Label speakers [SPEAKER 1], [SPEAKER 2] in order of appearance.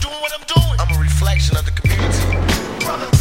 [SPEAKER 1] doing what I'm doing. I'm a reflection of the community. Brother,